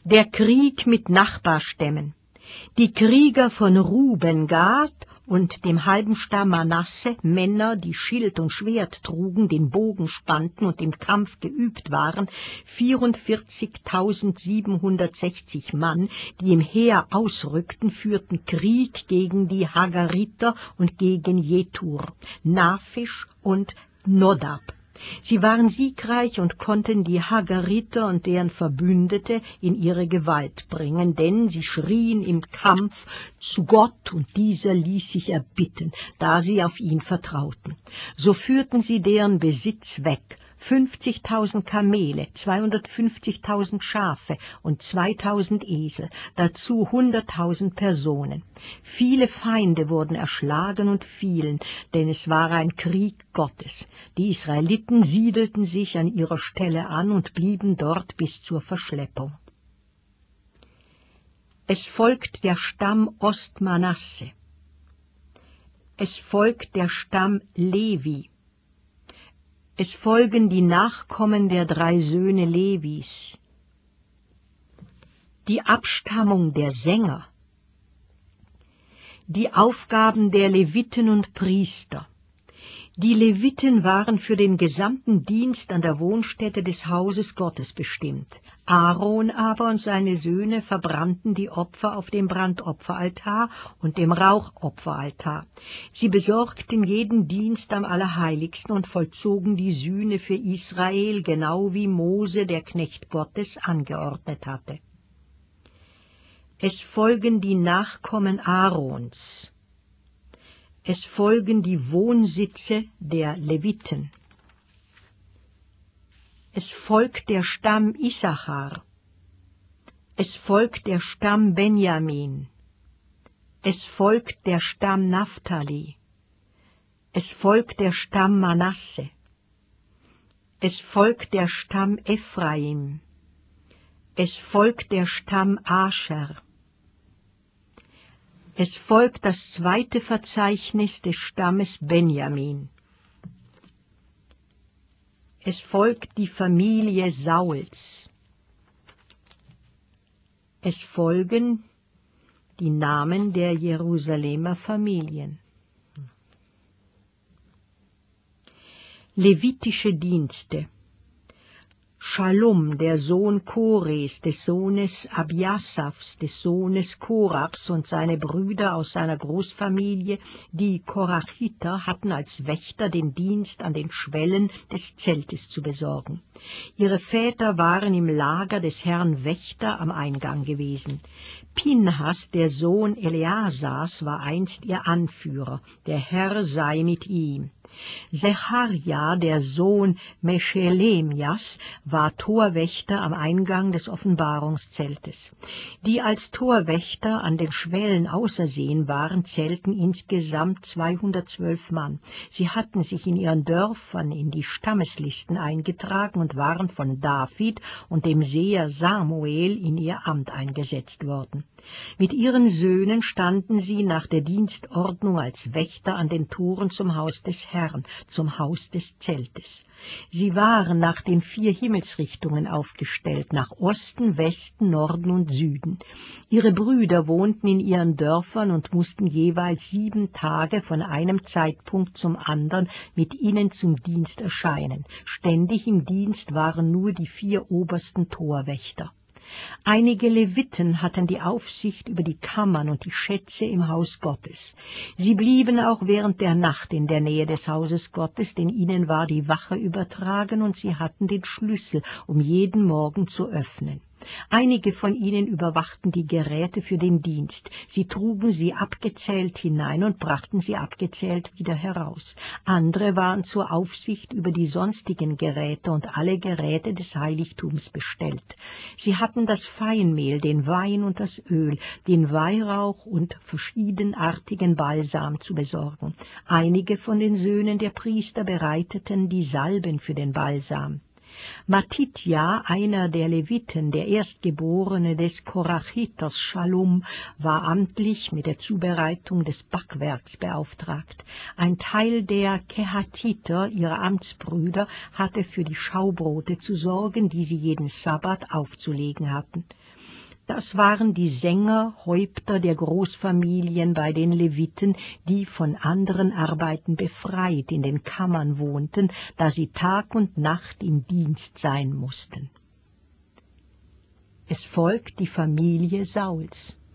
Der Krieg mit Nachbarstämmen. Die Krieger von Ruben, Gad und dem halben Stamm Manasse, Männer, die Schild und Schwert trugen, den Bogen spannten und im Kampf geübt waren, 44.760 Mann, die im Heer ausrückten, führten Krieg gegen die Hagariter und gegen Jetur, Naphisch und Nodab. Sie waren siegreich und konnten die Hagariter und deren Verbündete in ihre Gewalt bringen, denn sie schrien im Kampf zu Gott, und dieser ließ sich erbitten, da sie auf ihn vertrauten. So führten sie deren Besitz weg, 50.000 Kamele, 250.000 Schafe und 2.000 Esel, dazu 100.000 Personen. Viele Feinde wurden erschlagen und fielen, denn es war ein Krieg Gottes. Die Israeliten siedelten sich an ihrer Stelle an und blieben dort bis zur Verschleppung. Es folgt der Stamm Ostmanasse. Es folgt der Stamm Levi. Es folgen die Nachkommen der 3 Söhne Levis. Die Abstammung der Sänger. Die Aufgaben der Leviten und Priester. Die Leviten waren für den gesamten Dienst an der Wohnstätte des Hauses Gottes bestimmt. Aaron aber und seine Söhne verbrannten die Opfer auf dem Brandopferaltar und dem Rauchopferaltar. Sie besorgten jeden Dienst am Allerheiligsten und vollzogen die Sühne für Israel, genau wie Mose, der Knecht Gottes, angeordnet hatte. Es folgen die Nachkommen Aarons. Es folgen die Wohnsitze der Leviten. Es folgt der Stamm Issachar. Es folgt der Stamm Benjamin. Es folgt der Stamm Naphtali. Es folgt der Stamm Manasse. Es folgt der Stamm Ephraim. Es folgt der Stamm Ascher. Es folgt das 2. Verzeichnis des Stammes Benjamin. Es folgt die Familie Sauls. Es folgen die Namen der Jerusalemer Familien. Levitische Dienste. Schalum, der Sohn Kores, des Sohnes Abiasafs, des Sohnes Korachs, und seine Brüder aus seiner Großfamilie, die Korachiter, hatten als Wächter den Dienst an den Schwellen des Zeltes zu besorgen. Ihre Väter waren im Lager des Herrn Wächter am Eingang gewesen. Pinhas, der Sohn Eleasars, war einst ihr Anführer, der Herr sei mit ihm. Secharja, der Sohn Meschelemias, war Torwächter am Eingang des Offenbarungszeltes. Die als Torwächter an den Schwellen ausersehen waren, zählten insgesamt 212 Mann. Sie hatten sich in ihren Dörfern in die Stammeslisten eingetragen und waren von David und dem Seher Samuel in ihr Amt eingesetzt worden. Mit ihren Söhnen standen sie nach der Dienstordnung als Wächter an den Toren zum Haus des Herrn, zum Haus des Zeltes. Sie waren nach den 4 Himmelsrichtungen aufgestellt, nach Osten, Westen, Norden und Süden. Ihre Brüder wohnten in ihren Dörfern und mussten jeweils 7 Tage von einem Zeitpunkt zum anderen mit ihnen zum Dienst erscheinen. Ständig im Dienst waren nur die 4 obersten Torwächter. Einige Leviten hatten die Aufsicht über die Kammern und die Schätze im Haus Gottes. Sie blieben auch während der Nacht in der Nähe des Hauses Gottes, denn ihnen war die Wache übertragen und sie hatten den Schlüssel, um jeden Morgen zu öffnen. Einige von ihnen überwachten die Geräte für den Dienst. Sie trugen sie abgezählt hinein und brachten sie abgezählt wieder heraus. Andere waren zur Aufsicht über die sonstigen Geräte und alle Geräte des Heiligtums bestellt. Sie hatten das Feinmehl, den Wein und das Öl, den Weihrauch und verschiedenartigen Balsam zu besorgen. Einige von den Söhnen der Priester bereiteten die Salben für den Balsam. Matitja, einer der Leviten, der Erstgeborene des Korachiters Schalum, war amtlich mit der Zubereitung des Backwerks beauftragt. Ein Teil der Kehatiter, ihrer Amtsbrüder, hatte für die Schaubrote zu sorgen, die sie jeden Sabbat aufzulegen hatten. Das waren die Sänger, Häupter der Großfamilien bei den Leviten, die von anderen Arbeiten befreit in den Kammern wohnten, da sie Tag und Nacht im Dienst sein mussten. Es folgt die Familie Sauls.